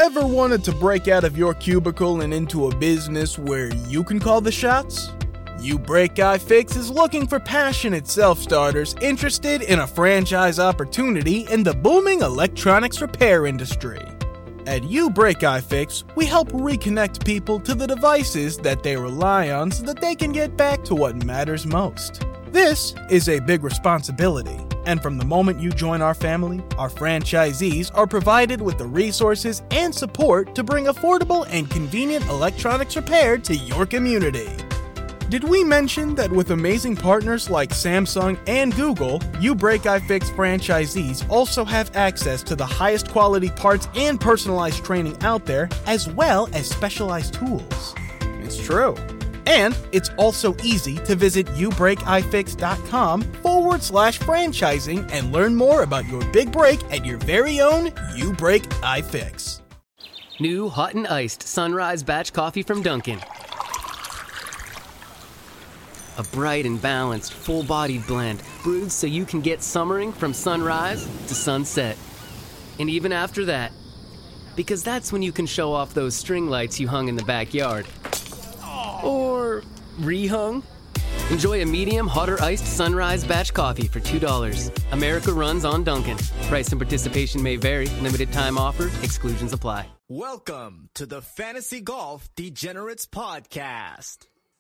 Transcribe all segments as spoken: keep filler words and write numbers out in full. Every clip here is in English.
Ever wanted to break out of your cubicle and into a business where you can call the shots? uBreakIFix is looking for passionate self-starters interested in a franchise opportunity in the booming electronics repair industry. At uBreakIFix, we help reconnect people to the devices that they rely on so that they can get back to what matters most. This is a big responsibility, and from the moment you join our family, our franchisees are provided with the resources and support to bring affordable and convenient electronics repair to your community. Did we mention that with amazing partners like Samsung and Google, uBreakIFix franchisees also have access to the highest quality parts and personalized training out there, as well as specialized tools? It's true. And it's also easy to visit ubreakifix.com forward slash franchising and learn more about your big break at your very own uBreakIFix. New hot and iced Sunrise Batch Coffee from Dunkin'. A bright and balanced, full-bodied blend brewed so you can get summering from sunrise to sunset. And even after that, because that's when you can show off those string lights you hung in the backyard. Or rehung. Enjoy a medium, hot or iced Sunrise Batch Coffee for two dollars. America runs on Dunkin'. Price and participation may vary. Limited time offer. Exclusions apply. Welcome to the Fantasy Golf Degenerates Podcast.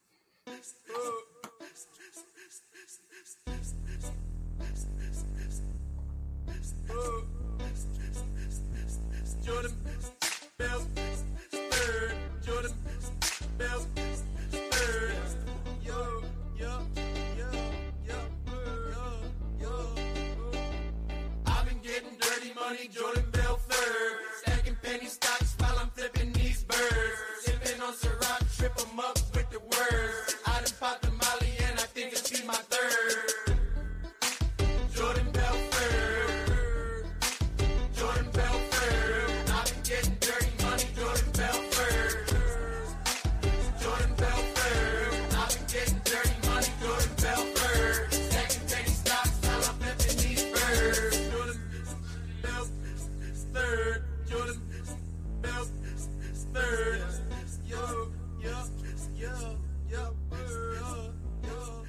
Jordan Bell, third. Jordan Bell, third. Yo, yo, yo, yo, yo, yo. I've been getting dirty money, Jordan Bell, third. Stacking penny stocks while I'm flipping these birds. Sipping on Ciroc, trip 'em up with the words. I done popped the Molly and I think it's be my third. Jordan Bell, third. Jordan Bell, third. I've been getting dirty money, Jordan Bell, third. Jordan Bell, third. I've been getting dirty money, Jordan Bell, third. Stacking penny stocks while I'm flipping these birds. Jordan Bell, third. Jordan Bell, third. Yo, yo, yo, yo, yo, yo.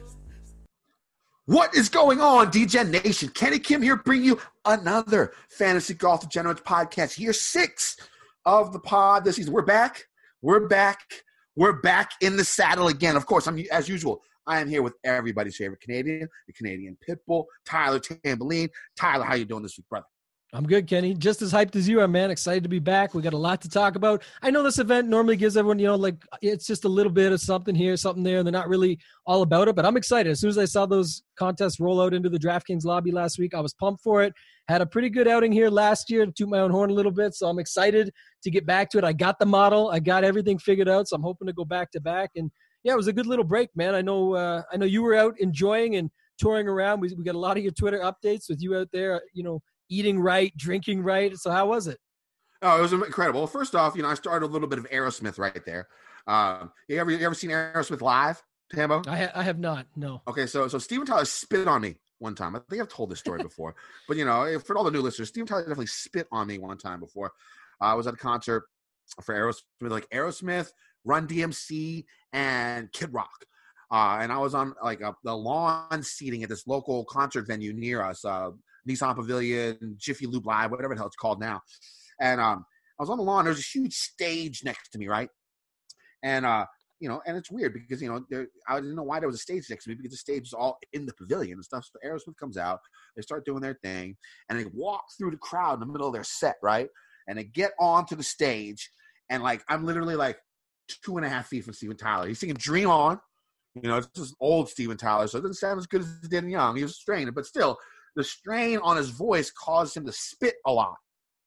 What is going on, D-Gen Nation? Kenny Kim here, bring you another Fantasy Golf Degenerates podcast. Year six of the pod this season. We're back. We're back. We're back in the saddle again. Of course, I'm as usual. I am here with everybody's favorite Canadian, the Canadian Pitbull, Tyler Tamboline. Tyler, how you doing this week, brother? I'm good, Kenny. Just as hyped as you are, man. Excited to be back. We got a lot to talk about. I know this event normally gives everyone, you know, like it's just a little bit of something here, something there, and they're not really all about it, but I'm excited. As soon as I saw those contests roll out into the DraftKings lobby last week, I was pumped for it. Had a pretty good outing here last year to toot my own horn a little bit, so I'm excited to get back to it. I got the model. I got everything figured out, so I'm hoping to go back to back. And, yeah, it was a good little break, man. I know uh, I know you were out enjoying and touring around. We, we got a lot of your Twitter updates with you out there, you know, eating right, drinking right. So how was it? Oh, it was incredible. Well, first off, you know, I started a little bit of Aerosmith right there. Um, you ever you ever seen Aerosmith live, Tambo? I, ha- I have not, no. Okay, so so Steven Tyler spit on me one time. I think I've told this story before. But, you know, for all the new listeners, Steven Tyler definitely spit on me one time before. Uh, I was at a concert for Aerosmith, like Aerosmith, Run D M C, and Kid Rock. Uh, and I was on, like, a, the lawn seating at this local concert venue near us, uh, Nissan Pavilion, Jiffy Lube Live, whatever the hell it's called now. And um, I was on the lawn. There's a huge stage next to me, right? And, uh, you know, and it's weird because, you know, there, I didn't know why there was a stage next to me because the stage is all in the pavilion and stuff. So Aerosmith comes out. They start doing their thing. And they walk through the crowd in the middle of their set, right? And they get onto the stage. And, like, I'm literally, like, two and a half feet from Steven Tyler. He's singing Dream On. You know, it's just old Steven Tyler. So it doesn't sound as good as it did young. He was strained. But still, the strain on his voice caused him to spit a lot.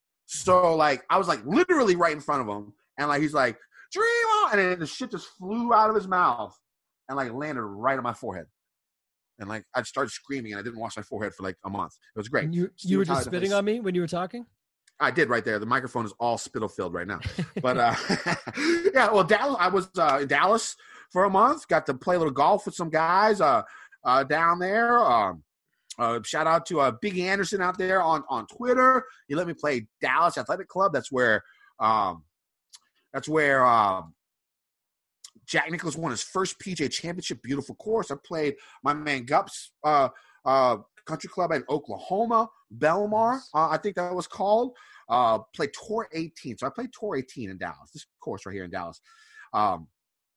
So, like, I was, like, literally right in front of him. And, like, he's like, Dream On! And then the shit just flew out of his mouth and, like, landed right on my forehead. And, like, I started screaming, and I didn't wash my forehead for, like, a month. It was great. And you you were just spitting on me when you were talking? I did right there. The microphone is all spittle-filled right now. But, uh, yeah, well, Dallas, I was uh, in Dallas for a month. Got to play a little golf with some guys uh, uh, down there. Um, Uh, shout out to uh, Biggie Anderson out there on, on Twitter. He let me play Dallas Athletic Club. That's where Um, that's where um, Jack Nicklaus won his first P G A Championship. Beautiful course. I played my man Gups uh, uh, Country Club in Oklahoma, Belmar, uh, I think that was called. Uh, played Tour eighteen. So I played Tour eighteen in Dallas. This course right here in Dallas. Um,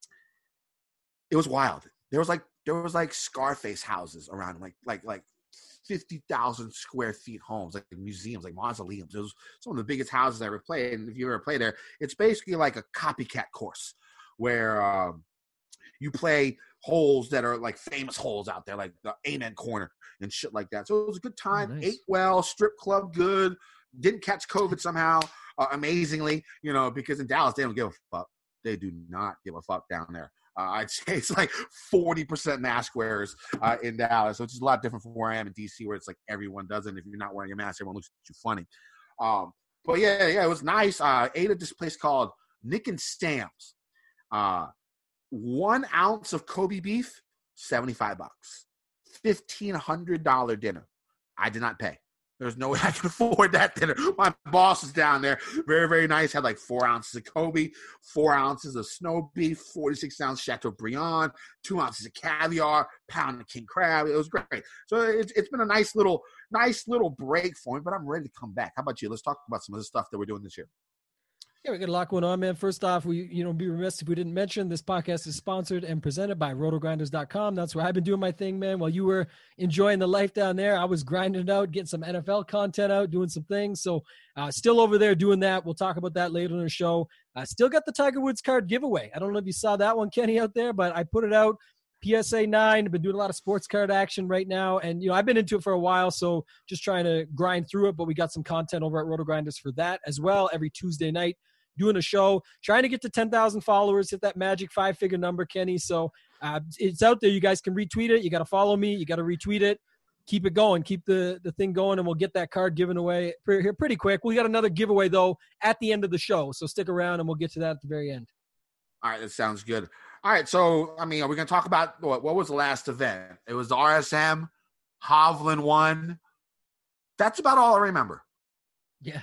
it was wild. There was like there was like Scarface houses around, like like like fifty thousand square feet homes, like museums, like mausoleums. It was some of the biggest houses I ever played. And if you ever play there, it's basically like a copycat course where um, you play holes that are like famous holes out there, like the Amen Corner and shit like that. So it was a good time. Oh, nice. Ate well, strip club good. Didn't catch COVID somehow, uh, amazingly, you know, because in Dallas, they don't give a fuck. They do not give a fuck down there. Uh, I'd say it's like forty percent mask wearers uh, in Dallas, which is a lot different from where I am in D C, where it's like everyone does it. If you're not wearing a mask, everyone looks at you funny. Um, but yeah, yeah, it was nice. Uh, ate at this place called Nick and Sam's. Uh, one ounce of Kobe beef, seventy-five bucks. fifteen hundred dollars dinner. I did not pay. There's no way I can afford that dinner. My boss is down there. Very, very nice. Had like four ounces of Kobe, four ounces of snow beef, forty-six ounce Chateaubriand, two ounces of caviar, pound of king crab. It was great. So it's, it's been a nice little, nice little break for me, but I'm ready to come back. How about you? Let's talk about some of the stuff that we're doing this year. Yeah, we got a lot going on, man. First off, we, you know, be remiss if we didn't mention this podcast is sponsored and presented by roto grinders dot com. That's where I've been doing my thing, man. While you were enjoying the life down there, I was grinding it out, getting some N F L content out, doing some things. So uh, still over there doing that. We'll talk about that later in the show. I uh, still got the Tiger Woods card giveaway. I don't know if you saw that one, Kenny, out there, but I put it out. P S A nine. I've been doing a lot of sports card action right now. And, you know, I've been into it for a while, so just trying to grind through it. But we got some content over at Roto Grinders for that as well every Tuesday night. Doing a show, trying to get to ten thousand followers, hit that magic five-figure number, Kenny. So uh, it's out there. You guys can retweet it. You got to follow me. You got to retweet it. Keep it going. Keep the, the thing going, and we'll get that card given away pre- here pretty quick. We got another giveaway, though, at the end of the show. So stick around, and we'll get to that at the very end. All right, that sounds good. All right, so, I mean, are we going to talk about what, what was the last event? It was the R S M. Hovland won. That's about all I remember. Yeah.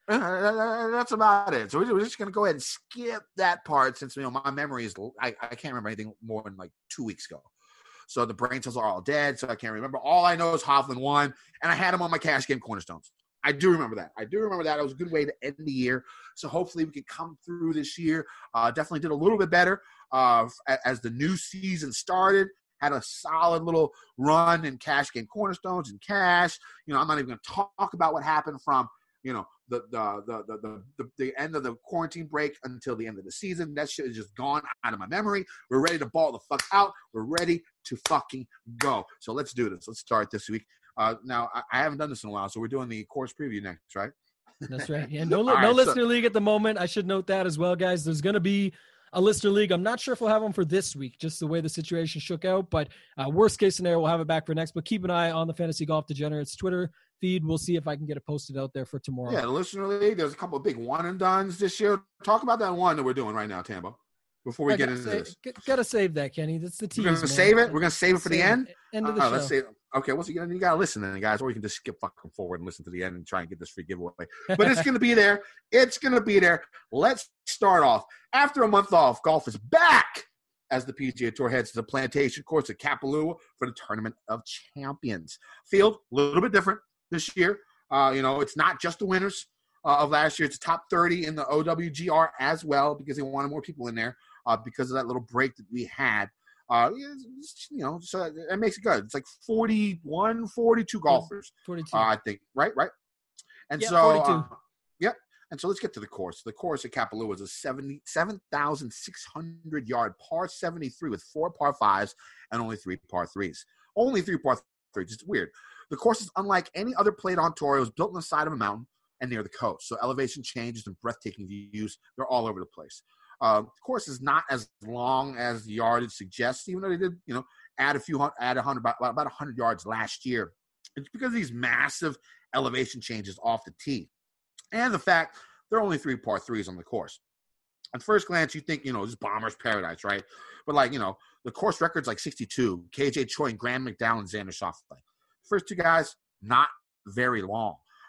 Uh, that's about it. So we're just going to go ahead and skip that part since, you know, my memory is, I, I can't remember anything more than like two weeks ago. So the brain cells are all dead, so I can't remember. All I know is Hovland won, and I had him on my cash game cornerstones. I do remember that. I do remember that. It was a good way to end the year. So hopefully we can come through this year. Uh, definitely did a little bit better uh, as the new season started. Had a solid little run in cash game cornerstones and cash. You know, I'm not even going to talk about what happened from, you know, the the, the the the the end of the quarantine break until the end of the season. That shit is just gone out of my memory. We're ready to ball the fuck out. We're ready to fucking go. So let's do this. Let's start this week. Uh, now, I, I haven't done this in a while, so we're doing the course preview next, right? That's right. Yeah, no, All no right, listener so- league at the moment. I should note that as well, guys. There's going to be a listener league. I'm not sure if we'll have one for this week, just the way the situation shook out. But uh, worst case scenario, we'll have it back for next. But keep an eye on the Fantasy Golf Degenerates Twitter feed. We'll see if I can get it posted out there for tomorrow. Yeah, the listener league. There's a couple of big one and dones this year. Talk about that one that we're doing right now, Tambo. Before we I get gotta into say- this, g- Gotta save that, Kenny. That's the tease. we're gonna man. save it. We're gonna save it for the Save end. it. End of the Uh, show. let's say, okay, well, so you, you gotta listen then, guys, or you can just skip fucking forward and listen to the end and try and get this free giveaway. But it's gonna be there. It's gonna be there. Let's start off. After a month off, golf is back as the P G A Tour heads to the Plantation Course at Kapalua for the Tournament of Champions. Field a little bit different this year. Uh, you know, it's not just the winners uh, of last year. It's the top thirty in the O W G R as well because they wanted more people in there uh, because of that little break that we had. Uh, you know, so it makes it good. It's like forty-one, forty-two golfers, forty-two. uh, I think. Right, right. And Yeah, so, forty-two. uh, yep. And so let's get to the course. The course at Kapalua is a seventy-seven thousand six hundred yard par seventy-three with four par fives and only three par threes. Only three par threes. It's weird. The course is unlike any other played on tour. It was built on the side of a mountain and near the coast. So elevation changes and breathtaking views, they're all over the place. Uh, the course is not as long as the yardage suggests, even though they did, you know, add a few hundred, add a hundred, about, about a hundred yards last year. It's because of these massive elevation changes off the tee. And the fact there are only three par threes on the course. At first glance, you think, you know, this is Bomber's Paradise, right? But, like, you know, the course record's like sixty-two. K J Choi and Graham McDowell and Xander Schauffele. First two guys, not very long.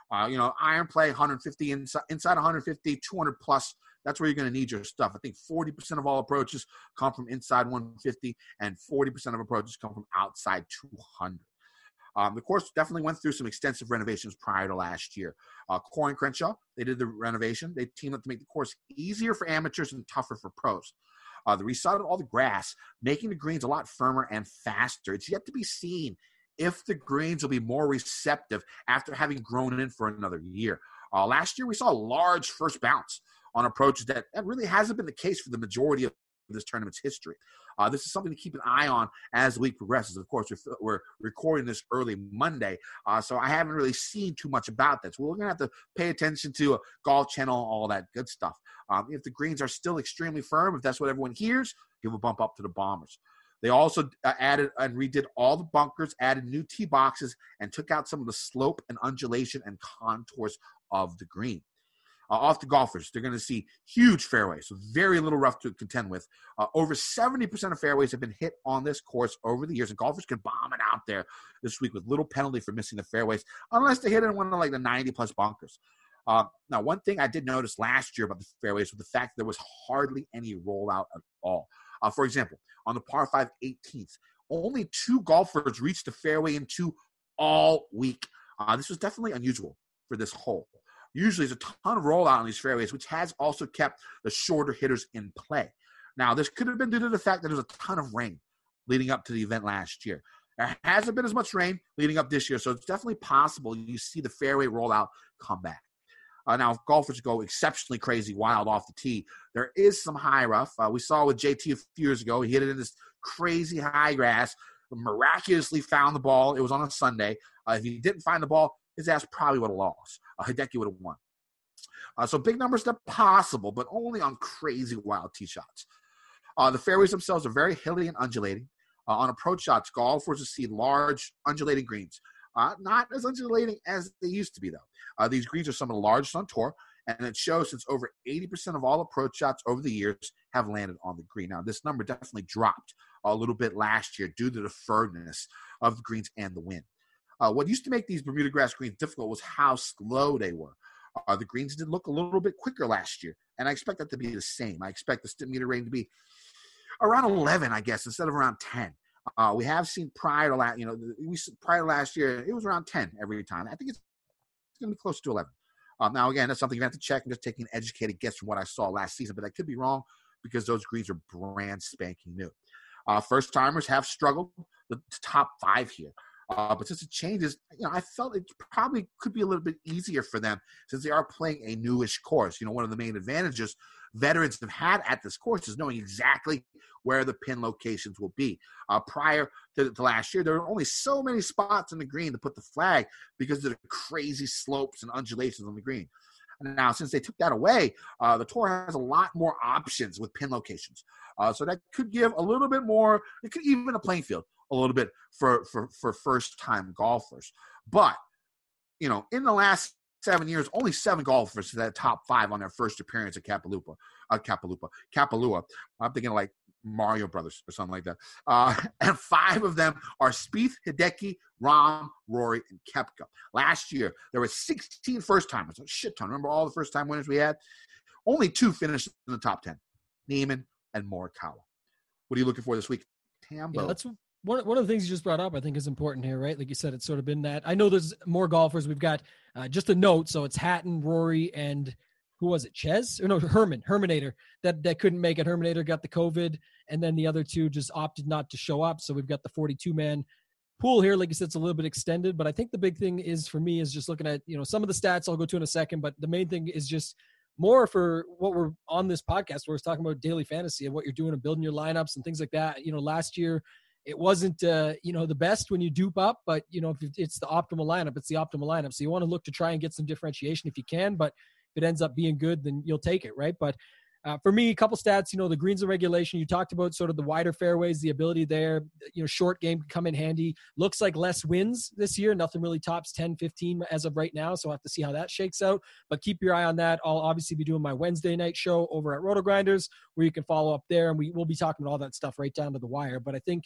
Uh, you know, iron play, one hundred fifty, inside, inside one hundred fifty, two hundred plus. That's where you're going to need your stuff. I think forty percent of all approaches come from inside one fifty, and forty percent of approaches come from outside two hundred. Um, the course definitely went through some extensive renovations prior to last year. Uh, Core and Crenshaw, they did the renovation. They teamed up to make the course easier for amateurs and tougher for pros. Uh, they resettled all the grass, making the greens a lot firmer and faster. It's yet to be seen if the greens will be more receptive after having grown in for another year. Uh, last year, we saw a large first bounce on approaches that, that really hasn't been the case for the majority of this tournament's history. Uh, this is something to keep an eye on as the week progresses. Of course, we're, we're recording this early Monday, uh, so I haven't really seen too much about this. We're going to have to pay attention to a Golf Channel, all that good stuff. Um, if the greens are still extremely firm, if that's what everyone hears, give a bump up to the Bombers. They also uh, added and redid all the bunkers, added new tee boxes, and took out some of the slope and undulation and contours of the green. Uh, off the golfers, they're going to see huge fairways, so very little rough to contend with. Uh, over seventy percent of fairways have been hit on this course over the years, and golfers can bomb it out there this week with little penalty for missing the fairways, unless they hit it in one of like the ninety-plus bunkers. Uh, now, one thing I did notice last year about the fairways was the fact that there was hardly any rollout at all. Uh, for example, on the par five eighteenth, only two golfers reached the fairway in two all week. Uh, this was definitely unusual for this hole. Usually there's a ton of rollout on these fairways, which has also kept the shorter hitters in play. Now, this could have been due to the fact that there was a ton of rain leading up to the event last year. There hasn't been as much rain leading up this year, so it's definitely possible you see the fairway rollout come back. Uh, now, if golfers go exceptionally crazy wild off the tee, there is some high rough. Uh, we saw with J T a few years ago. He hit it in this crazy high grass, miraculously found the ball. It was on a Sunday. Uh, if he didn't find the ball, his ass probably would have lost. Uh, Hideki would have won. Uh, so big numbers are possible, but only on crazy wild tee shots. Uh, the fairways themselves are very hilly and undulating. Uh, on approach shots, golfers will see large undulating greens. Uh, not as undulating as they used to be, though. Uh, these greens are some of the largest on tour, and it shows since over eighty percent of all approach shots over the years have landed on the green. Now, this number definitely dropped a little bit last year due to the firmness of the greens and the wind. Uh, what used to make these Bermuda grass greens difficult was how slow they were. Uh, the greens did look a little bit quicker last year, and I expect that to be the same. I expect the stick meter rating to be around eleven, I guess, instead of around ten. Uh, we have seen prior to last, you know, we prior to last year, it was around ten every time. I think it's, it's going to be close to eleven. Um, now, again, that's something you have to check. I'm just taking an educated guess from what I saw last season, but I could be wrong because those greens are brand spanking new. Uh, first timers have struggled the top five here. Uh, but since it changes, you know, I felt it probably could be a little bit easier for them since they are playing a newish course. You know, one of the main advantages veterans have had at this course is knowing exactly where the pin locations will be. Uh, prior to, to last year, there were only so many spots in the green to put the flag because of the crazy slopes and undulations on the green. Now, since they took that away, uh, the tour has a lot more options with pin locations. Uh, so that could give a little bit more, it could even a playing field a little bit for, for, for first-time golfers. But, you know, in the last seven years, only seven golfers had top five on their first appearance at Kapalua. Uh, Kapalua. Kapalua. I'm thinking like Mario Brothers or something like that. Uh, and five of them are Spieth, Hideki, Rahm, Rory, and Koepka. Last year, there were sixteen first-timers. A shit ton. Remember all the first-time winners we had? Only two finished in the top ten. Neiman and Morikawa. What are you looking for this week? Tambo. Yeah, that's one, one of the things you just brought up, I think, is important here, right? Like you said, it's sort of been that. I know there's more golfers. We've got uh, just a note. So it's Hatton, Rory, and who was it? Ches? Or no, Herman, Herminator. That that couldn't make it. Herminator got the COVID, and then the other two just opted not to show up. So we've got the forty-two man pool here. Like you said, it's a little bit extended. But I think the big thing is for me is just looking at, you know, some of the stats I'll go to in a second. But the main thing is just more for what we're on this podcast where we're talking about daily fantasy and what you're doing and building your lineups and things like that. You know, last year it wasn't, uh, you know, the best when you dupe up, but, you know, if it's the optimal lineup, it's the optimal lineup. So you want to look to try and get some differentiation if you can, but if it ends up being good, then you'll take it, right? But uh, for me, a couple stats, you know, the greens and regulation, you talked about sort of the wider fairways, the ability there, you know, short game can come in handy. Looks like less wins this year. Nothing really tops ten, fifteen as of right now. So I'll have to see how that shakes out, but keep your eye on that. I'll obviously be doing my Wednesday night show over at Roto Grinders where you can follow up there. And we will be talking about all that stuff right down to the wire. But I think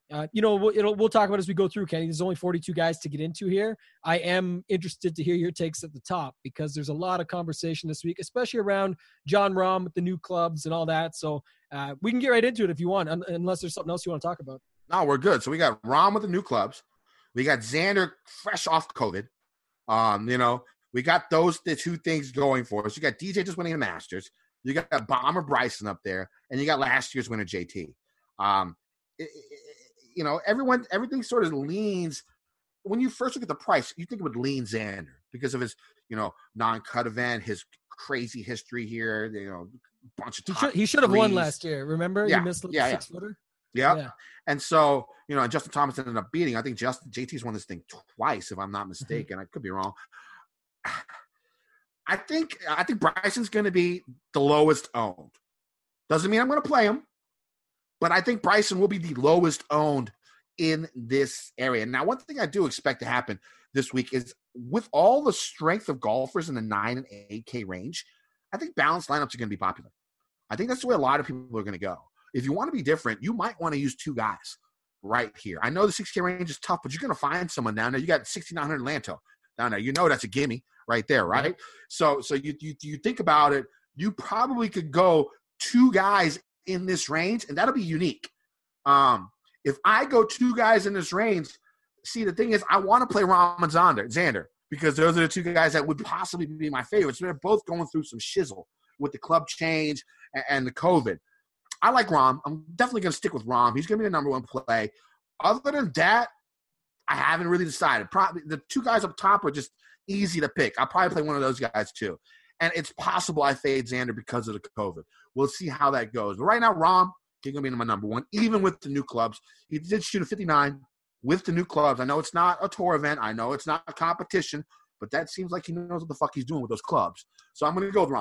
Uh, you know, we'll, it'll, we'll talk about it as we go through, Kenny. There's only forty-two guys to get into here. I am interested to hear your takes at the top because there's a lot of conversation this week, especially around Jon Rahm with the new clubs and all that. So uh, we can get right into it if you want, un- unless there's something else you want to talk about. No, we're good. So we got Rahm with the new clubs. We got Xander fresh off COVID. Um, you know, we got those the two things going for us. You got D J just winning the Masters. You got Bomber Bryson up there, and you got last year's winner J T. Um, it, it, you know, everyone, everything sort of leans. When you first look at the price, you think it would lean Xander because of his, you know, non-cut event, his crazy history here. You know, bunch of He top should, he should have threes. won last year. Remember, Yeah, he missed the yeah, six footer. Yep. Yeah. And so, you know, and Justin Thomas ended up beating. I think Justin J T's won this thing twice, if I'm not mistaken. Mm-hmm. I could be wrong. I think I think Bryson's going to be the lowest owned. Doesn't mean I'm going to play him, but I think Bryson will be the lowest owned in this area. Now, one thing I do expect to happen this week is with all the strength of golfers in the nine and eight K range, I think balanced lineups are going to be popular. I think that's the way a lot of people are going to go. If you want to be different, you might want to use two guys right here. I know the six K range is tough, but you're going to find someone down there. You got sixty-nine hundred Lanto down there. You know that's a gimme right there, right? So so you, you you think about it, you probably could go two guys in this range, and that'll be unique. Um, if I go two guys in this range, see, the thing is, I want to play Rahm and Xander, Xander because those are the two guys that would possibly be my favorites. They're both going through some shizzle with the club change and, and the COVID. I like Rahm. I'm definitely going to stick with Rahm. He's going to be the number one play. Other than that, I haven't really decided. Probably the two guys up top are just easy to pick. I'll probably play one of those guys too. And it's possible I fade Xander because of the COVID. We'll see how that goes. But right now, Rahm is going to be my number one, even with the new clubs. He did shoot a fifty-nine with the new clubs. I know it's not a tour event. I know it's not a competition, but that seems like he knows what the fuck he's doing with those clubs. So I'm going to go with Rahm.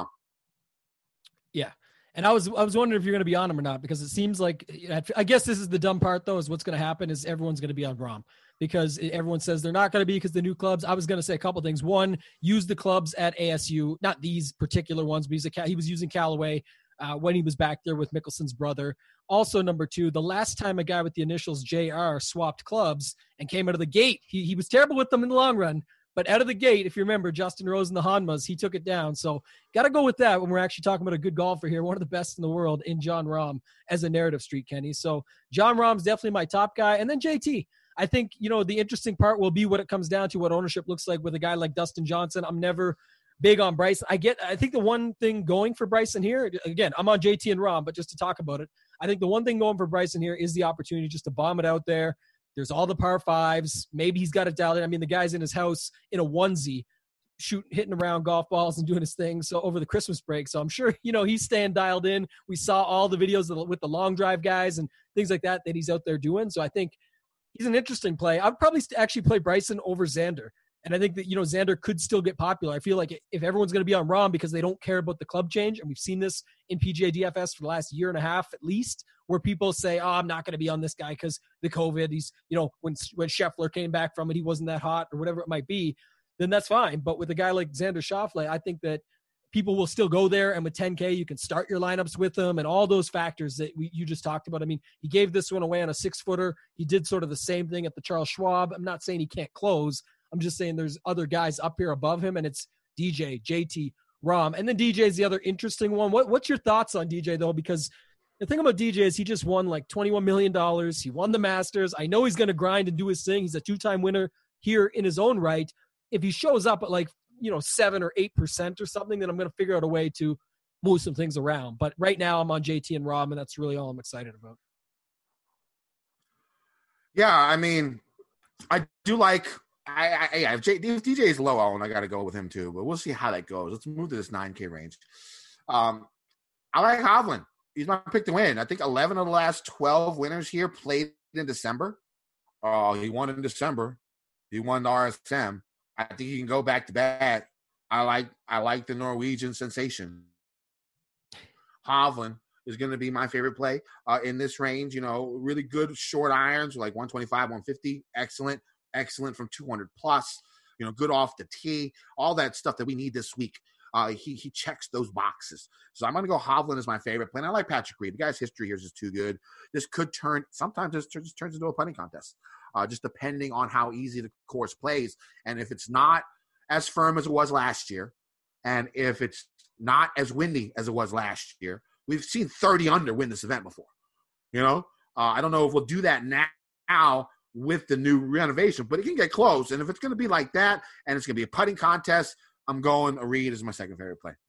Yeah. And I was I was wondering if you're going to be on him or not, because it seems like, I guess this is the dumb part, though, is what's going to happen is everyone's going to be on Rahm because everyone says they're not going to be because the new clubs. I was going to say a couple things. One, use the clubs at A S U, not these particular ones, but he's a, he was using Callaway uh, when he was back there with Mickelson's brother. Also, number two, the last time a guy with the initials J R swapped clubs and came out of the gate, he he was terrible with them in the long run. But out of the gate, if you remember, Justin Rose and the Hanmas, he took it down. So got to go with that when we're actually talking about a good golfer here, one of the best in the world in Jon Rahm as a narrative street, Kenny. So Jon Rahm's definitely my top guy. And then J T. I think, you know, the interesting part will be what it comes down to, what ownership looks like with a guy like Dustin Johnson. I'm never big on Bryson. I get, I think the one thing going for Bryson here, again, I'm on J T and Rahm, but just to talk about it, I think the one thing going for Bryson here is the opportunity just to bomb it out there. There's all the par fives. Maybe he's got it dialed in. I mean, the guy's in his house in a onesie, shooting, hitting around golf balls and doing his thing. So over the Christmas break. So I'm sure, you know, he's staying dialed in. We saw all the videos with the long drive guys and things like that that he's out there doing. So I think he's an interesting play. I'd probably actually play Bryson over Xander. And I think that, you know, Xander could still get popular. I feel like if everyone's going to be on Rahm because they don't care about the club change, and we've seen this in P G A D F S for the last year and a half at least, where people say, oh, I'm not going to be on this guy because the COVID, he's, you know, when when Scheffler came back from it, he wasn't that hot or whatever it might be, then that's fine. But with a guy like Xander Schauffele, I think that people will still go there. And with ten K, you can start your lineups with them and all those factors that we, you just talked about. I mean, he gave this one away on a six-footer. He did sort of the same thing at the Charles Schwab. I'm not saying he can't close. I'm just saying there's other guys up here above him, and it's D J, J T, Rahm. And then D J is the other interesting one. What, what's your thoughts on D J, though? Because the thing about D J is he just won like twenty-one million dollars. He won the Masters. I know he's going to grind and do his thing. He's a two-time winner here in his own right. If he shows up at like, you know, seven or eight percent or something, then I'm going to figure out a way to move some things around. But right now I'm on J T and Rahm, and that's really all I'm excited about. Yeah, I mean, I do like – I, I, yeah, if, J, if D J is low owned, I got to go with him too. But we'll see how that goes. Let's move to this nine K range. Um, I like Hovland. He's my pick to win. I think eleven of the last twelve winners here played in December. Oh, he won in December. He won the R S M. I think he can go back to back. I like I like the Norwegian sensation. Hovland is going to be my favorite play uh, in this range. You know, really good short irons, like one twenty-five, one fifty. Excellent. Excellent from two hundred plus, you know, good off the tee, all that stuff that we need this week. Uh, he he checks those boxes. So I'm going to go Hovland as my favorite play. And I like Patrick Reed. The guy's history here is just too good. This could turn – sometimes this just turns into a putting contest, uh, just depending on how easy the course plays. And if it's not as firm as it was last year, and if it's not as windy as it was last year, we've seen thirty under win this event before. You know, uh, I don't know if we'll do that now with the new renovation, but it can get close. And if it's going to be like that and it's going to be a putting contest, I'm going a Reed as my second favorite play.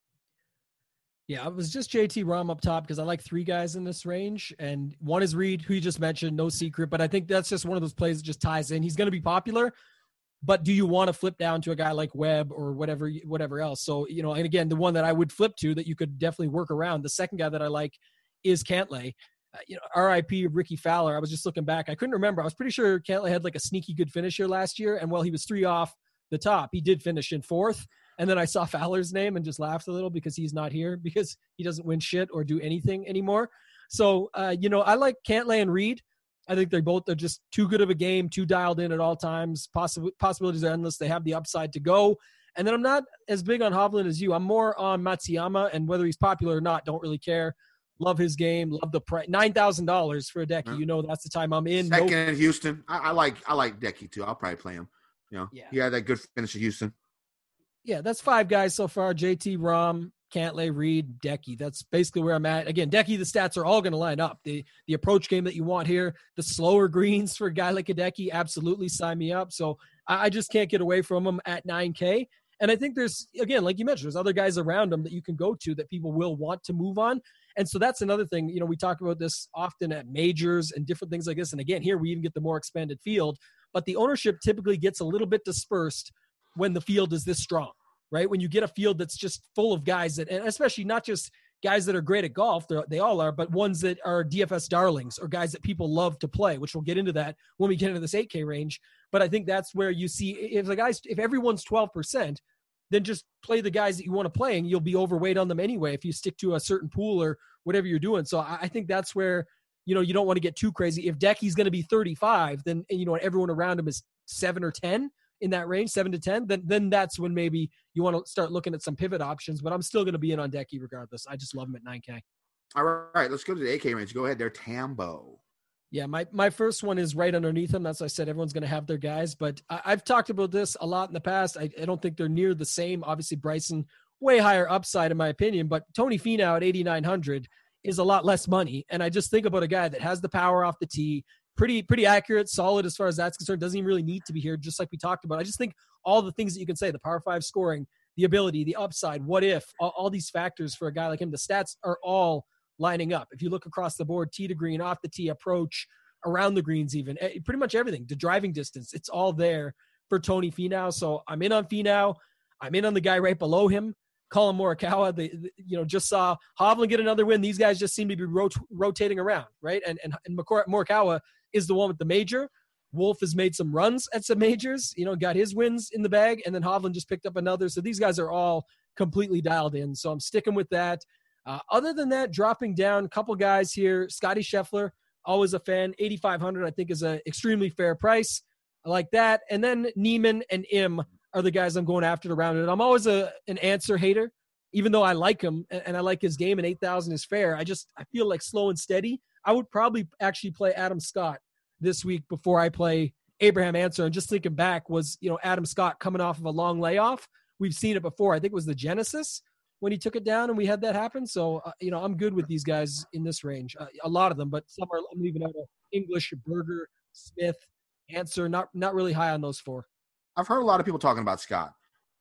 Yeah, it was just J T Rahm up top because I like three guys in this range. And one is Reed, who you just mentioned, no secret. But I think that's just one of those plays that just ties in. He's going to be popular. But do you want to flip down to a guy like Webb or whatever whatever else? So, you know, and again, the one that I would flip to that you could definitely work around, the second guy that I like is Cantlay. Uh, you know, R I P Ricky Fowler. I was just looking back. I couldn't remember. I was pretty sure Cantlay had like a sneaky good finish here last year. And while he was three off the top, he did finish in fourth. And then I saw Fowler's name and just laughed a little because he's not here because he doesn't win shit or do anything anymore. So, uh, you know, I like Cantlay and Reed. I think they're both are just too good of a game, too dialed in at all times. Possib- possibilities are endless. They have the upside to go. And then I'm not as big on Hovland as you. I'm more on Matsuyama, and whether he's popular or not, don't really care. Love his game. Love the price. nine thousand dollars for a Decky. Yeah. You know that's the time I'm in. Second nope. in Houston. I, I like I like Decky too. I'll probably play him. You know, yeah. He had that good finish at Houston. Yeah, that's five guys so far. J T, Rahm, Cantlay, Reed, Decky. That's basically where I'm at. Again, Decky, the stats are all going to line up. The the approach game that you want here, the slower greens for a guy like a Decky, absolutely sign me up. So I, I just can't get away from him at nine K. And I think there's, again, like you mentioned, there's other guys around him that you can go to that people will want to move on. And so that's another thing. You know, we talk about this often at majors and different things like this. And again, here we even get the more expanded field. But the ownership typically gets a little bit dispersed when the field is this strong, right? When you get a field that's just full of guys that, and especially not just guys that are great at golf, they all are, but ones that are D F S darlings or guys that people love to play, which we'll get into that when we get into this eight K range. But I think that's where you see if the guys, if everyone's twelve percent, then just play the guys that you want to play and you'll be overweight on them anyway if you stick to a certain pool or whatever you're doing. So I think that's where, you know, you don't want to get too crazy. If Decky's going to be thirty-five, then, you know, everyone around him is seven or ten in that range, seven to ten, then then that's when maybe you want to start looking at some pivot options. But I'm still going to be in on Decky regardless. I just love him at nine K. All right, let's go to the eight K range. Go ahead there, Tambo. Yeah, my, my first one is right underneath him. That's why I said everyone's going to have their guys. But I, I've talked about this a lot in the past. I, I don't think they're near the same. Obviously, Bryson, way higher upside in my opinion. But Tony Finau at eighty-nine hundred is a lot less money. And I just think about a guy that has the power off the tee, pretty pretty accurate, solid as far as that's concerned. Doesn't even really need to be here, just like we talked about. I just think all the things that you can say, the power five scoring, the ability, the upside, what if, all, all these factors for a guy like him, the stats are all lining up. If you look across the board, tee to green, off the tee, approach, around the greens even, pretty much everything, the driving distance, it's all there for Tony Finau. So I'm in on Finau. I'm in on the guy right below him, Colin Morikawa. They, they, you know, just saw Hovland get another win. These guys just seem to be rot- rotating around, right? And, and, and Morikawa is the one with the major. Wolf has made some runs at some majors, you know, got his wins in the bag, and then Hovland just picked up another. So these guys are all completely dialed in. So I'm sticking with that. Uh, other than that, dropping down a couple guys here, Scotty Scheffler, always a fan. eighty-five hundred I think is an extremely fair price. I like that. And then Neiman and Im are the guys I'm going after to round it. I'm always a an answer hater, even though I like him and, and I like his game, and eight thousand is fair. I just I feel like slow and steady. I would probably actually play Adam Scott this week before I play Abraham Answer. And just thinking back was, you know, Adam Scott coming off of a long layoff. We've seen it before. I think it was the Genesis when he took it down and we had that happen. So, uh, you know, I'm good with these guys in this range. Uh, a lot of them, but some are, I'm leaving out of English, Berger, Smith, Answer, not not really high on those four. I've heard a lot of people talking about Scott.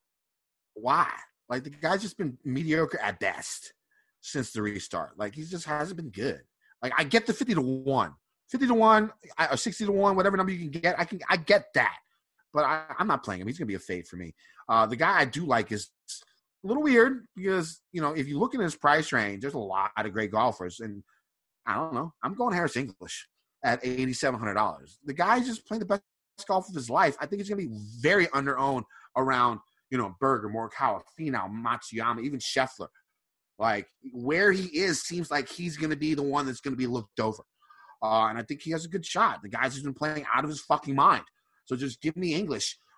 Why? Like, the guy's just been mediocre at best since the restart. Like, he just hasn't been good. Like, I get the fifty to one. fifty to one, or sixty to one, whatever number you can get, I can I get that. But I, I'm not playing him. He's going to be a fade for me. Uh, the guy I do like is a little weird because, you know, if you look at his price range, there's a lot of great golfers. And I don't know. I'm going Harris English at eighty-seven hundred dollars. The guy's just playing the best golf of his life. I think he's going to be very under-owned around, you know, Berger, Morikawa, Finau, Matsuyama, even Scheffler. Like, where he is seems like he's going to be the one that's going to be looked over. Uh, and I think he has a good shot. The guy's just been playing out of his fucking mind. So just give me English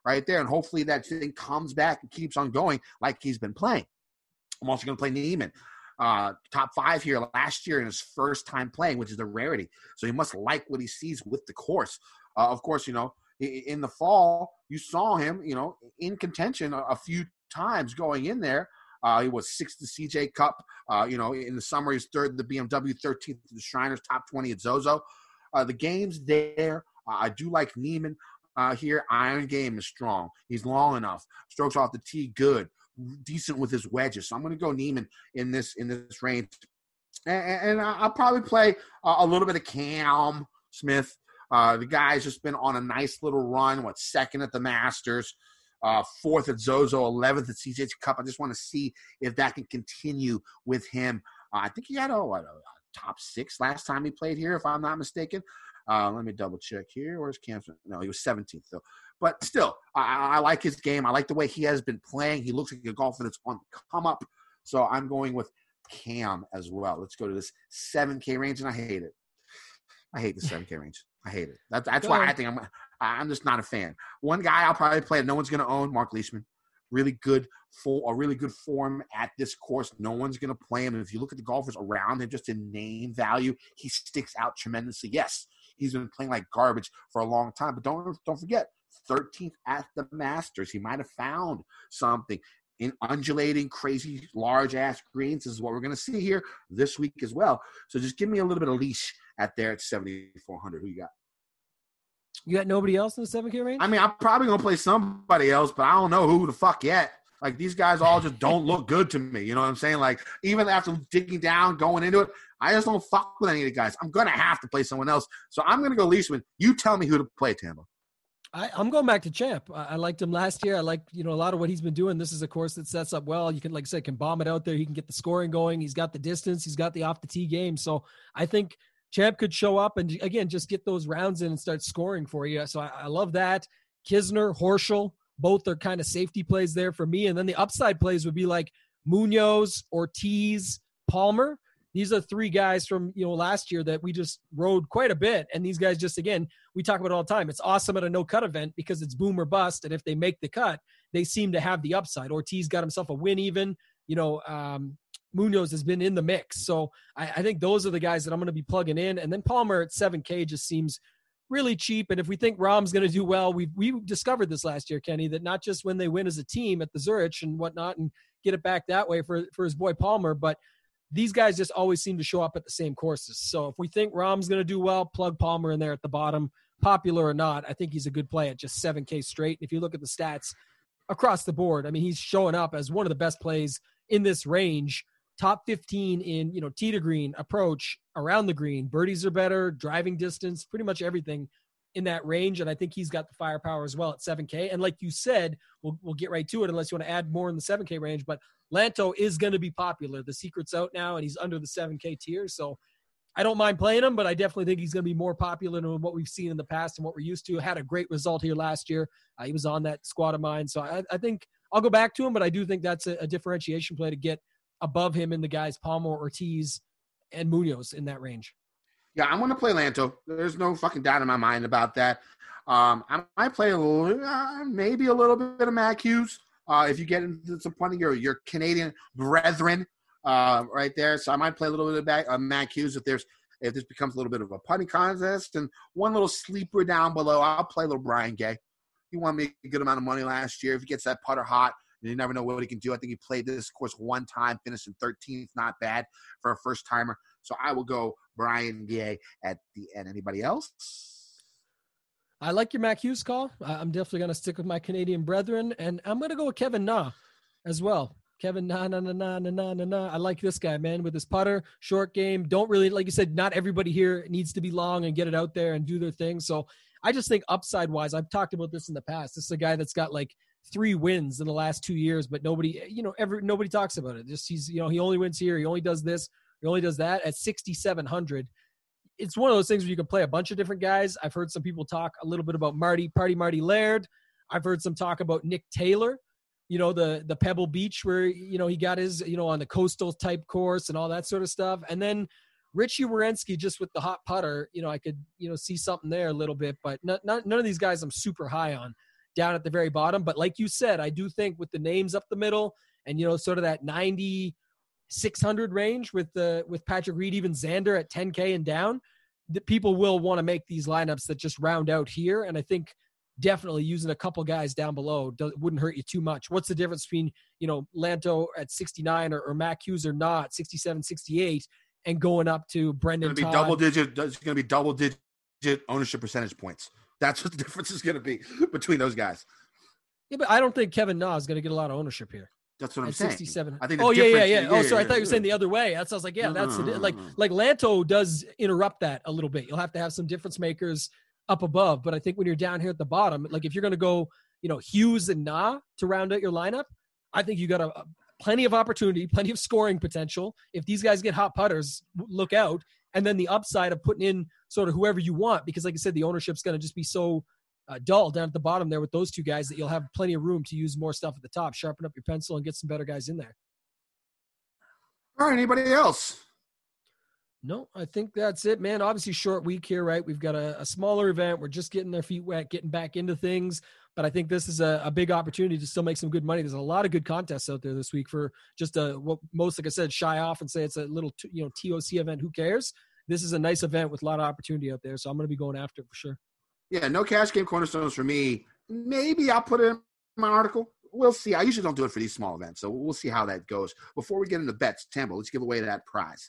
right there. And hopefully that thing comes back and keeps on going like he's been playing. I'm also going to play Niemann. Uh, top five here last year in his first time playing, which is a rarity. So he must like what he sees with the course. Uh, of course, you know, in the fall, you saw him, you know, in contention a, a few times going in there. Uh, he was sixth to C J Cup. Uh, you know, in the summer, he was third in the B M W, thirteenth to the Shriners, top twenty at Zozo. Uh, the game's there. Uh, I do like Niemann uh, here. Iron game is strong. He's long enough. Strokes off the tee, good. Decent with his wedges. So I'm going to go Niemann in this in this range. And, and I'll probably play a, a little bit of Cam Smith. Uh, the guy's just been on a nice little run. What, second at the Masters, uh, fourth at Zozo, eleventh at C J Cup. I just want to see if that can continue with him. Uh, I think he had a, what, a top six last time he played here, if I'm not mistaken. Uh, let me double check here. Where's Cam Smith? No, he was seventeenth though. But still, I, I like his game. I like the way he has been playing. He looks like a golfer that's on the come up. So I'm going with Cam as well. Let's go to this seven K range, and I hate it. I hate the seven K range. I hate it. That, that's why I think I'm I'm just not a fan. One guy I'll probably play that no one's going to own, Mark Leishman. Really good for a really good form at this course. No one's going to play him. And if you look at the golfers around him, just in name value, he sticks out tremendously. Yes, he's been playing like garbage for a long time, but don't don't forget, thirteenth at the Masters. He might have found something in undulating, crazy, large-ass greens. This is what we're going to see here this week as well. So just give me a little bit of leash at there at seventy-four hundred. Who you got? You got nobody else in the seven K range? I mean, I'm probably going to play somebody else, but I don't know who the fuck yet. Like, these guys all just don't look good to me. You know what I'm saying? Like, even after digging down, going into it, I just don't fuck with any of the guys. I'm going to have to play someone else. So I'm going to go Leishman. You tell me who to play, Tambo. I, I'm going back to Champ. I, I liked him last year. I like, you know, a lot of what he's been doing. This is a course that sets up well. You can, like I said, can bomb it out there. He can get the scoring going. He's got the distance. He's got the off the tee game. So I think Champ could show up and, again, just get those rounds in and start scoring for you. So I, I love that. Kisner, Horschel, both are kind of safety plays there for me. And then the upside plays would be like Munoz, Ortiz, Palmer. These are three guys from, you know, last year that we just rode quite a bit. And these guys just, again, we talk about it all the time. It's awesome at a no-cut event because it's boom or bust. And if they make the cut, they seem to have the upside. Ortiz got himself a win even. You know, um, Munoz has been in the mix. So I, I think those are the guys that I'm going to be plugging in. And then Palmer at seven K just seems really cheap. And if we think Rahm's going to do well, we we discovered this last year, Kenny, that not just when they win as a team at the Zurich and whatnot and get it back that way for, for his boy Palmer, but these guys just always seem to show up at the same courses. So if we think Rahm's going to do well, plug Palmer in there at the bottom. Popular or not, I think he's a good play at just seven K straight. And if you look at the stats across the board, I mean, he's showing up as one of the best plays in this range. Top fifteen in, you know, tee to green, approach, around the green. Birdies are better, driving distance, pretty much everything in that range. And I think he's got the firepower as well at seven K. And like you said, we'll we'll get right to it unless you want to add more in the seven K range. But Lanto is going to be popular. The secret's out now, and he's under the seven K tier. So I don't mind playing him, but I definitely think he's going to be more popular than what we've seen in the past and what we're used to. Had a great result here last year. Uh, he was on that squad of mine. So I, I think I'll go back to him, but I do think that's a, a differentiation play to get above him in the guys Palmer, Ortiz, and Munoz in that range. Yeah, I'm going to play Lanto. There's no fucking doubt in my mind about that. Um, I might play a little, uh, maybe a little bit of Mac Hughes uh, if you get into some point of your, your Canadian brethren uh, right there. So I might play a little bit of back, uh, Mac Hughes if there's if this becomes a little bit of a putting contest. And one little sleeper down below, I'll play a little Brian Gay. He won me a good amount of money last year. If he gets that putter hot, you never know what he can do. I think he played this course one time, finished in thirteenth. Not bad for a first-timer. So I will go Brian Gay at the end. Anybody else? I like your Mac Hughes call. I'm definitely going to stick with my Canadian brethren. And I'm going to go with Kevin Na as well. Kevin Na, na, na, na, na, na, na, na. I like this guy, man, with his putter, short game. Don't really, like you said, not everybody here needs to be long and get it out there and do their thing. So I just think upside-wise, I've talked about this in the past. This is a guy that's got like three wins in the last two years, but nobody, you know, every nobody talks about it. Just he's, you know, he only wins here. He only does this. He only does that at sixty-seven hundred. It's one of those things where you can play a bunch of different guys. I've heard some people talk a little bit about Marty, Party Marty Laird. I've heard some talk about Nick Taylor, you know, the, the Pebble Beach where, you know, he got his, you know, on the coastal type course and all that sort of stuff. And then Richie Wierenski just with the hot putter, you know, I could, you know, see something there a little bit, but not, not, none of these guys I'm super high on. down at the very bottom. But like you said, I do think with the names up the middle and, you know, sort of that ninety-six hundred range with the, with Patrick Reed, even Xander at ten K and down, that people will want to make these lineups that just round out here. And I think definitely using a couple guys down below does, wouldn't hurt you too much. What's the difference between, you know, Lanto at sixty-nine or, or Mac Hughes or not, sixty-seven, sixty-eight, and going up to Brendan It's going Todd? to be double digit. It's going to be double digit ownership percentage points. That's what the difference is going to be between those guys. Yeah, but I don't think Kevin Na is going to get a lot of ownership here. That's what I'm At saying. sixty-seven. I think. The oh yeah, yeah, difference- yeah. Oh, yeah, sorry. yeah, I thought you were yeah. saying the other way. That's I was like, yeah, No, that's no, the, no, like no, no. like Lanto does interrupt that a little bit. You'll have to have some difference makers up above. But I think when you're down here at the bottom, like if you're going to go, you know, Hughes and Na to round out your lineup, I think you got a, a plenty of opportunity, plenty of scoring potential. If these guys get hot putters, look out. And then the upside of putting in sort of whoever you want, because like I said, the ownership's going to just be so uh, dull down at the bottom there with those two guys that you'll have plenty of room to use more stuff at the top, sharpen up your pencil and get some better guys in there. All right. Anybody else? No, I think that's it, man. Obviously short week here, right? We've got a, a smaller event. We're just getting their feet wet, getting back into things. But I think this is a, a big opportunity to still make some good money. There's a lot of good contests out there this week for just a, what most, like I said, shy off and say it's a little, t- you know, T O C event. Who cares? This is a nice event with a lot of opportunity out there. So I'm going to be going after it for sure. Yeah, no cash game cornerstones for me. Maybe I'll put it in my article. We'll see. I usually don't do it for these small events, so we'll see how that goes. Before we get into bets, Tambo, let's give away that prize.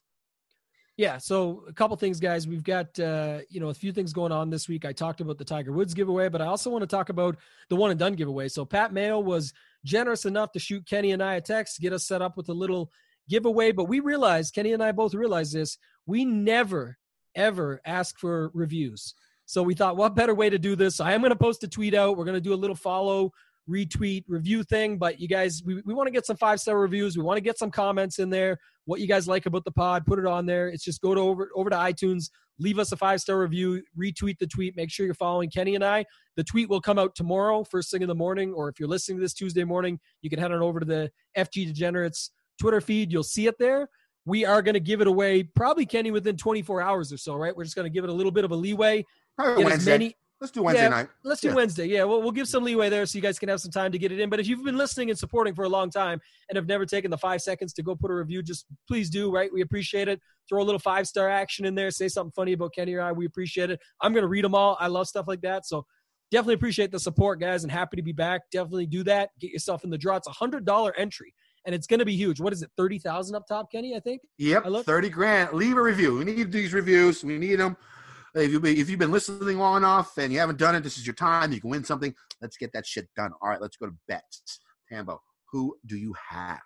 Yeah, so a couple things, guys. We've got, uh, you know, a few things going on this week. I talked about the Tiger Woods giveaway, but I also want to talk about the one and done giveaway. So Pat Mayo was generous enough to shoot Kenny and I a text, get us set up with a little giveaway. But we realized, Kenny and I both realized this, we never, ever ask for reviews. So we thought, what better way to do this? I am going to post a tweet out. We're going to do a little follow, retweet, review thing. But you guys, we, we want to get some five-star reviews. We want to get some comments in there. What you guys like about the pod, put it on there. It's just go to over, over to iTunes, leave us a five-star review, retweet the tweet. Make sure you're following Kenny and I. The tweet will come out tomorrow, first thing in the morning, or if you're listening to this Tuesday morning, you can head on over to the F G Degenerates Twitter feed. You'll see it there. We are going to give it away probably, Kenny, within twenty-four hours or so, right? We're just going to give it a little bit of a leeway. Probably Get as Wednesday. many- Let's do Wednesday yeah, night. Let's do Yeah. Wednesday. Yeah, we'll, we'll give some leeway there so you guys can have some time to get it in. But if you've been listening and supporting for a long time and have never taken the five seconds to go put a review, just please do, right? We appreciate it. Throw a little five-star action in there. Say something funny about Kenny or I. We appreciate it. I'm going to read them all. I love stuff like that. So definitely appreciate the support, guys, and happy to be back. Definitely do that. Get yourself in the draw. It's a one hundred dollars entry, and it's going to be huge. What is it, thirty thousand up top, Kenny, I think? Yep, I look- thirty grand. Leave a review. We need these reviews. We need them. If you've, been, if you've been listening long enough and you haven't done it, this is your time. You can win something. Let's get that shit done. All right, let's go to bets. Tambo, who do you have?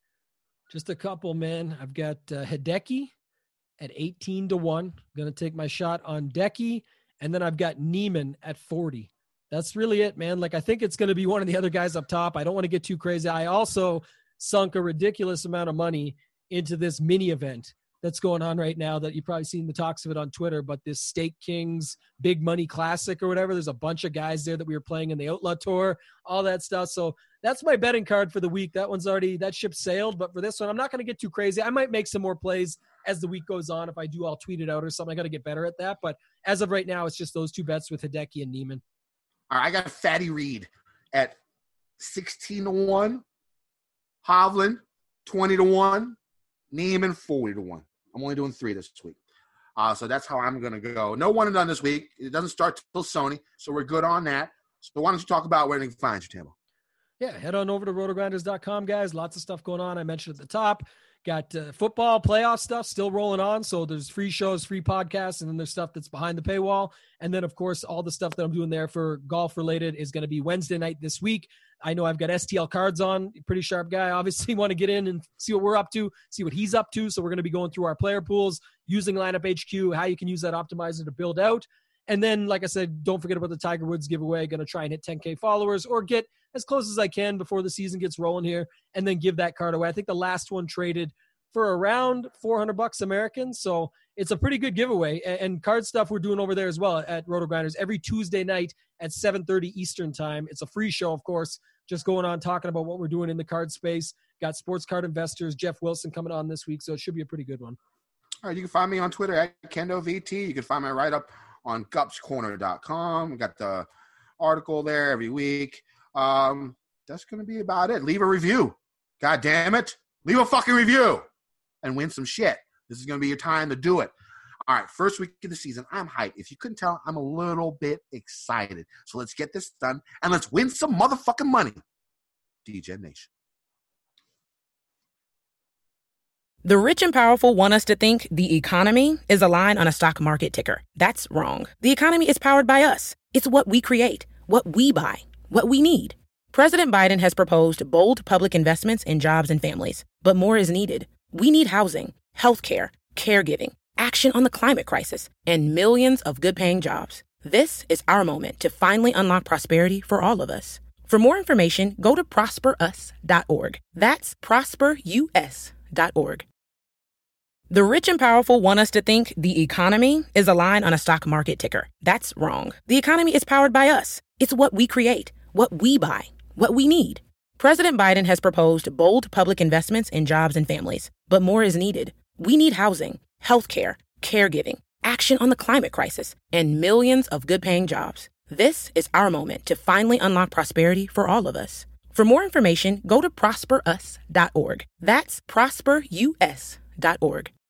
Just a couple, man. I've got uh, Hideki at eighteen to one. Going to take my shot on Decky. And then I've got Neiman at forty. That's really it, man. Like, I think it's going to be one of the other guys up top. I don't want to get too crazy. I also sunk a ridiculous amount of money into this mini event that's going on right now that you've probably seen the talks of it on Twitter, but this Stake Kings Big Money Classic or whatever, there's a bunch of guys there that we were playing in the Outlaw Tour, all that stuff. So that's my betting card for the week. That one's already, that ship sailed. But for this one, I'm not going to get too crazy. I might make some more plays as the week goes on. If I do, I'll tweet it out or something. I got to get better at that. But as of right now, it's just those two bets with Hideki and Neiman. All right, I got Fatty Reed at sixteen to one, Hovland twenty to one, Neiman forty to one. I'm only doing three this week. Uh, so that's how I'm going to go. No one and done this week. It doesn't start till Sony, so we're good on that. So why don't you talk about where they can find you, Tambo? Yeah, head on over to roto grinders dot com, guys. Lots of stuff going on. I mentioned at the top. Got uh, football playoff stuff still rolling on. So there's free shows, free podcasts, and then there's stuff that's behind the paywall. And then, of course, all the stuff that I'm doing there for golf related is going to be Wednesday night this week. I know I've got S T L cards on, pretty sharp guy. Obviously want to get in and see what we're up to, see what he's up to. So we're going to be going through our player pools, using Lineup H Q, how you can use that optimizer to build out. And then, like I said, don't forget about the Tiger Woods giveaway. Going to try and hit ten K followers or get as close as I can before the season gets rolling here, and then give that card away. I think the last one traded for around four hundred bucks American. So it's a pretty good giveaway. And, and card stuff we're doing over there as well at Roto Grinders every Tuesday night at seven thirty Eastern time. It's a free show, of course, just going on talking about what we're doing in the card space. Got Sports Card Investors, Jeff Wilson coming on this week. So it should be a pretty good one. All right, you can find me on Twitter at Kendo V T. You can find my write-up on gups corner dot com. We got the article there every week. Um, that's going to be about it. Leave a review. God damn it. Leave a fucking review and win some shit. This is going to be your time to do it. All right, first week of the season, I'm hyped. If you couldn't tell, I'm a little bit excited. So let's get this done, and let's win some motherfucking money. D-Gen Nation. The rich and powerful want us to think the economy is a line on a stock market ticker. That's wrong. The economy is powered by us. It's what we create, what we buy, what we need. President Biden has proposed bold public investments in jobs and families, but more is needed. We need housing, healthcare, caregiving, action on the climate crisis, and millions of good-paying jobs. This is our moment to finally unlock prosperity for all of us. For more information, go to prosper us dot org. That's prosper us dot org. The rich and powerful want us to think the economy is a line on a stock market ticker. That's wrong. The economy is powered by us. It's what we create, what we buy, what we need. President Biden has proposed bold public investments in jobs and families, but more is needed. We need housing, healthcare, caregiving, action on the climate crisis, and millions of good-paying jobs. This is our moment to finally unlock prosperity for all of us. For more information, go to prosper us dot org. That's prosper us dot org.